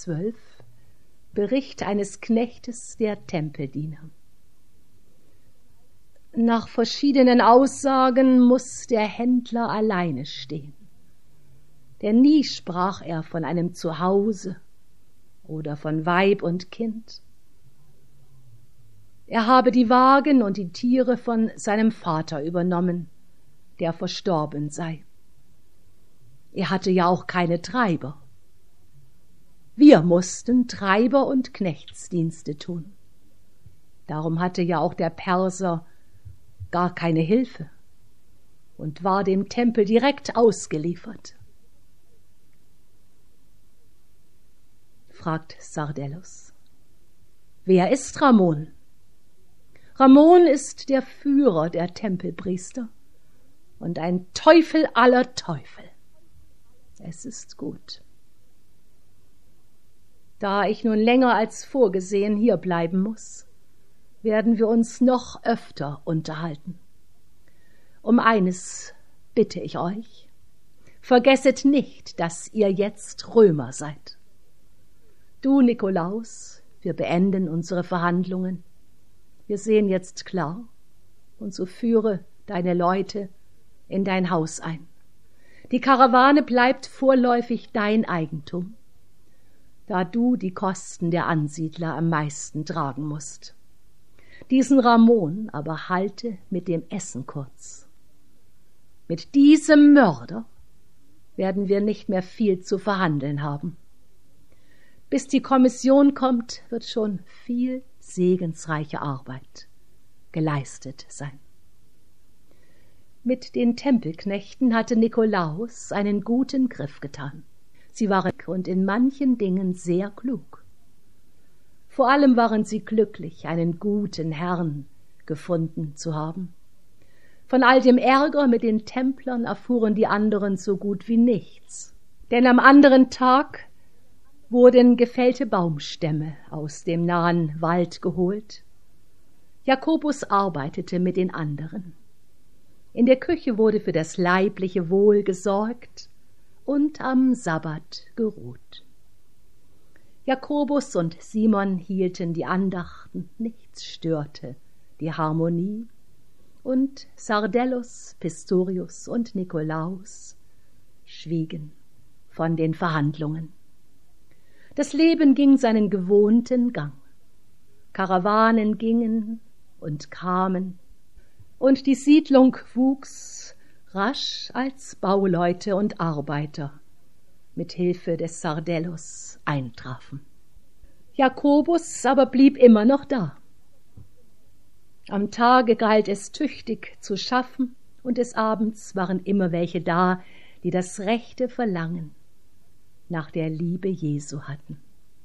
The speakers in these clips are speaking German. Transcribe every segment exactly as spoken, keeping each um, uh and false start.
zwölf, Bericht eines Knechtes der Tempeldiener. Nach verschiedenen Aussagen muß der Händler alleine stehen, denn nie sprach er von einem Zuhause oder von Weib und Kind. Er habe die Wagen und die Tiere von seinem Vater übernommen, der verstorben sei. Er hatte ja auch keine Treiber. Wir mussten Treiber- und Knechtsdienste tun. Darum hatte ja auch der Perser gar keine Hilfe und war dem Tempel direkt ausgeliefert. Fragt Sardellos. Wer ist Ramon? Ramon ist der Führer der Tempelpriester und ein Teufel aller Teufel. Es ist gut. Da ich nun länger als vorgesehen hier bleiben muß, werden wir uns noch öfter unterhalten. Um eines bitte ich euch, vergesset nicht, dass ihr jetzt Römer seid. Du, Nikolaus, wir beenden unsere Verhandlungen. Wir sehen jetzt klar, und so führe deine Leute in dein Haus ein. Die Karawane bleibt vorläufig dein Eigentum, da du die Kosten der Ansiedler am meisten tragen musst. Diesen Ramon aber halte mit dem Essen kurz. Mit diesem Mörder werden wir nicht mehr viel zu verhandeln haben. Bis die Kommission kommt, wird schon viel segensreiche Arbeit geleistet sein. Mit den Tempelknechten hatte Nikolaus einen guten Griff getan. Sie waren und in manchen Dingen sehr klug. Vor allem waren sie glücklich, einen guten Herrn gefunden zu haben. Von all dem Ärger mit den Templern erfuhren die anderen so gut wie nichts. Denn am anderen Tag wurden gefällte Baumstämme aus dem nahen Wald geholt. Jakobus arbeitete mit den anderen. In der Küche wurde für das leibliche Wohl gesorgt und am Sabbat geruht. Jakobus und Simon hielten die Andachten, nichts störte die Harmonie, und Sardellos, Pistorius und Nikolaus schwiegen von den Verhandlungen. Das Leben ging seinen gewohnten Gang. Karawanen gingen und kamen, und die Siedlung wuchs rasch, als Bauleute und Arbeiter mit Hilfe des Sardellos eintrafen. Jakobus aber blieb immer noch da. Am Tage galt es tüchtig zu schaffen, und des Abends waren immer welche da, die das rechte Verlangen nach der Liebe Jesu hatten.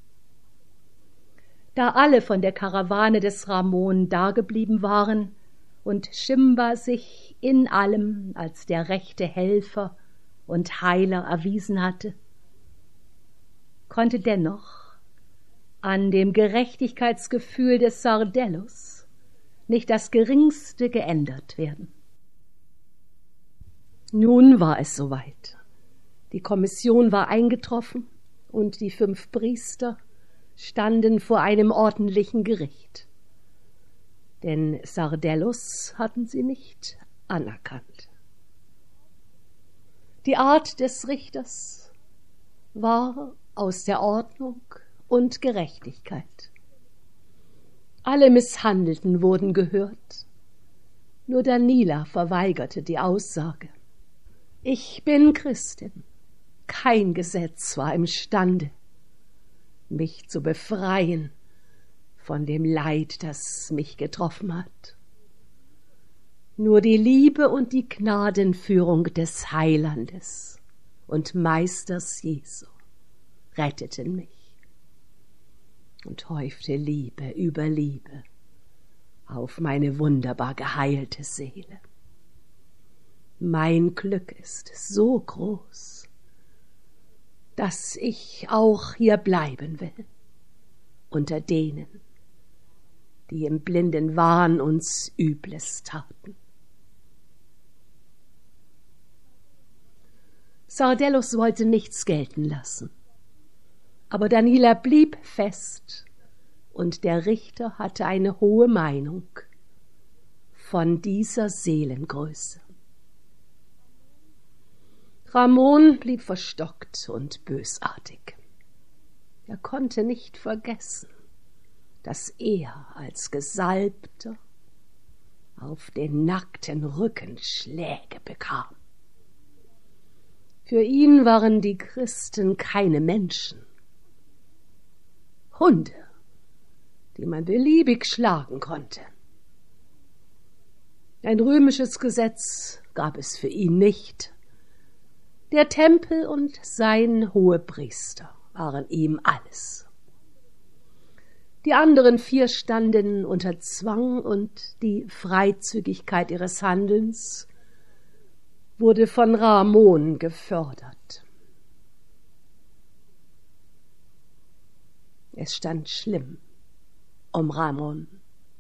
Da alle von der Karawane des Ramon dageblieben waren und Schimba sich in allem als der rechte Helfer und Heiler erwiesen hatte, konnte dennoch an dem Gerechtigkeitsgefühl des Sardellos nicht das Geringste geändert werden. Nun war es soweit. Die Kommission war eingetroffen und die fünf Priester standen vor einem ordentlichen Gericht. Denn Sardellos hatten sie nicht anerkannt. Die Art des Richters war aus der Ordnung und Gerechtigkeit. Alle Misshandelten wurden gehört, nur Daniela verweigerte die Aussage. Ich bin Christin, kein Gesetz war imstande, mich zu befreien von dem Leid, das mich getroffen hat. Nur die Liebe und die Gnadenführung des Heilandes und Meisters Jesu retteten mich und häufte Liebe über Liebe auf meine wunderbar geheilte Seele. Mein Glück ist so groß, dass ich auch hier bleiben will, unter denen, die im blinden Wahn uns Übles taten. Sardellos wollte nichts gelten lassen. Aber Daniela blieb fest, und der Richter hatte eine hohe Meinung von dieser Seelengröße. Ramon blieb verstockt und bösartig. Er konnte nicht vergessen, dass er als Gesalbter auf den nackten Rücken Schläge bekam. Für ihn waren die Christen keine Menschen, Hunde, die man beliebig schlagen konnte. Ein römisches Gesetz gab es für ihn nicht. Der Tempel und sein Hohepriester waren ihm alles. Die anderen vier standen unter Zwang, und die Freizügigkeit ihres Handelns wurde von Ramon gefördert. Es stand schlimm um Ramon.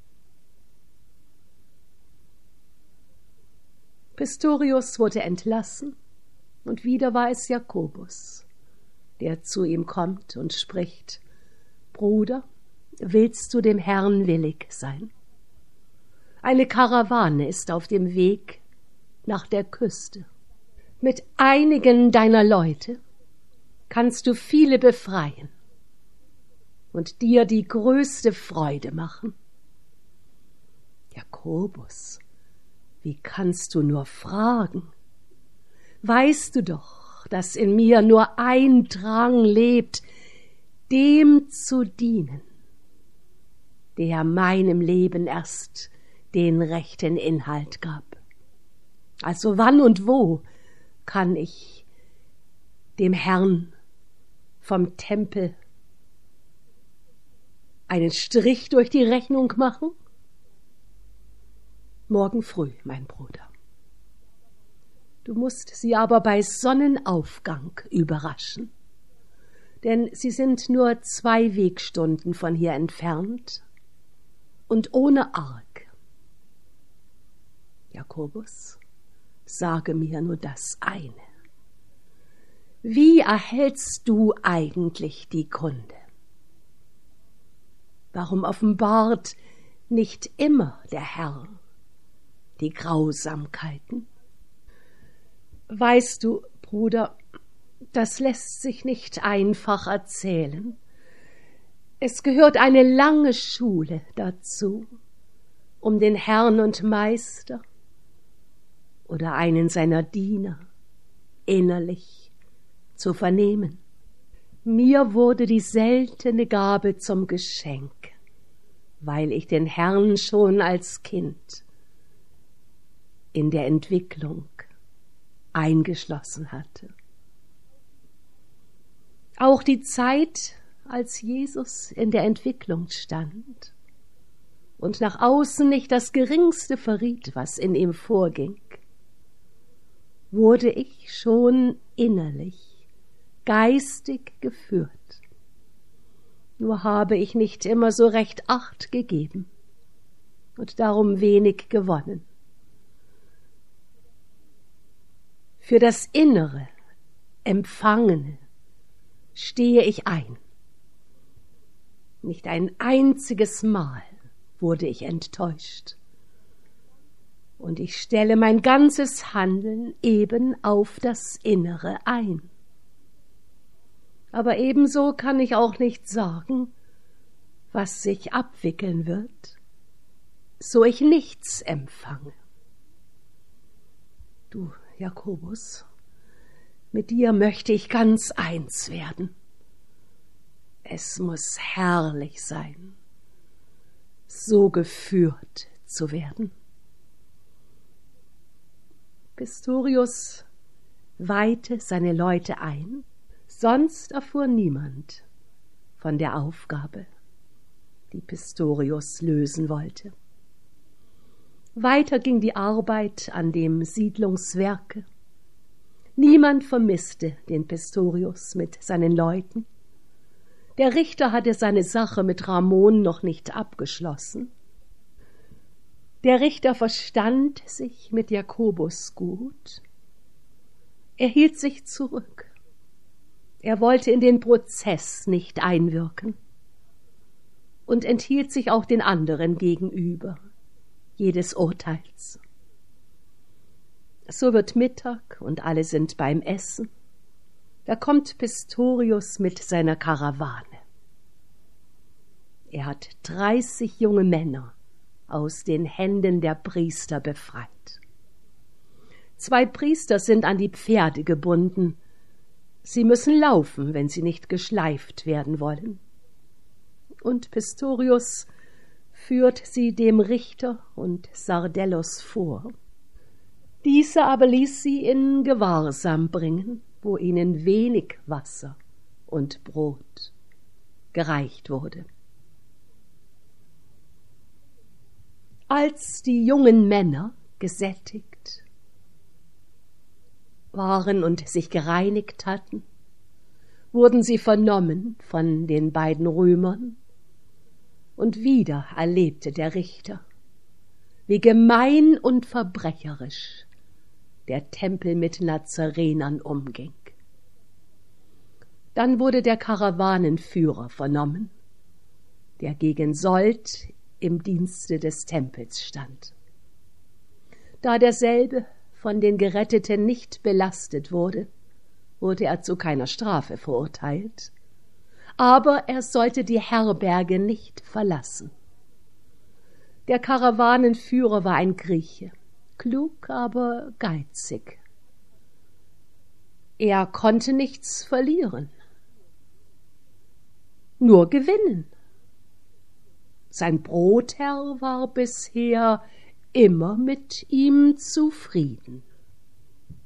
Pistorius wurde entlassen, und wieder war es Jakobus, der zu ihm kommt und spricht: Bruder, willst du dem Herrn willig sein? Eine Karawane ist auf dem Weg nach der Küste. Mit einigen deiner Leute kannst du viele befreien und dir die größte Freude machen. Jakobus, wie kannst du nur fragen? Weißt du doch, dass in mir nur ein Drang lebt, dem zu dienen, der meinem Leben erst den rechten Inhalt gab. Also wann und wo kann ich dem Herrn vom Tempel einen Strich durch die Rechnung machen? Morgen früh, mein Bruder. Du musst sie aber bei Sonnenaufgang überraschen, denn sie sind nur zwei Wegstunden von hier entfernt und ohne Arg. Jakobus, sage mir nur das eine. Wie erhältst du eigentlich die Kunde? Warum offenbart nicht immer der Herr die Grausamkeiten? Weißt du, Bruder, das lässt sich nicht einfach erzählen. Es gehört eine lange Schule dazu, um den Herrn und Meister oder einen seiner Diener innerlich zu vernehmen. Mir wurde die seltene Gabe zum Geschenk, weil ich den Herrn schon als Kind in der Entwicklung eingeschlossen hatte. Auch die Zeit, als Jesus in der Entwicklung stand und nach außen nicht das Geringste verriet, was in ihm vorging, wurde ich schon innerlich, geistig geführt. Nur habe ich nicht immer so recht Acht gegeben und darum wenig gewonnen. Für das Innere, Empfangene stehe ich ein. Nicht ein einziges Mal wurde ich enttäuscht. Und ich stelle mein ganzes Handeln eben auf das Innere ein. Aber ebenso kann ich auch nicht sagen, was sich abwickeln wird, so ich nichts empfange. Du, Jakobus, mit dir möchte ich ganz eins werden. Es muss herrlich sein, so geführt zu werden. Pistorius weihte seine Leute ein, sonst erfuhr niemand von der Aufgabe, die Pistorius lösen wollte. Weiter ging die Arbeit an dem Siedlungswerke. Niemand vermisste den Pistorius mit seinen Leuten. Der Richter hatte seine Sache mit Ramon noch nicht abgeschlossen. Der Richter verstand sich mit Jakobus gut. Er hielt sich zurück Er wollte in den Prozess nicht einwirken und enthielt sich auch den anderen gegenüber jedes Urteils. So wird Mittag und alle sind beim Essen. Da kommt Pistorius mit seiner Karawane. Er hat dreißig junge Männer aus den Händen der Priester befreit. Zwei Priester sind an die Pferde gebunden. Sie müssen laufen, wenn sie nicht geschleift werden wollen. Und Pistorius führt sie dem Richter und Sardellos vor. Dieser aber ließ sie in Gewahrsam bringen, wo ihnen wenig Wasser und Brot gereicht wurde. Als die jungen Männer gesättigt waren und sich gereinigt hatten, wurden sie vernommen von den beiden Römern, und wieder erlebte der Richter, wie gemein und verbrecherisch der Tempel mit Nazarenern umging. Dann wurde der Karawanenführer vernommen, der gegen Sold im Dienste des Tempels stand. Da derselbe von den Geretteten nicht belastet wurde, wurde er zu keiner Strafe verurteilt, aber er sollte die Herberge nicht verlassen. Der Karawanenführer war ein Grieche, klug, aber geizig. Er konnte nichts verlieren, nur gewinnen. Sein Brotherr war bisher immer mit ihm zufrieden.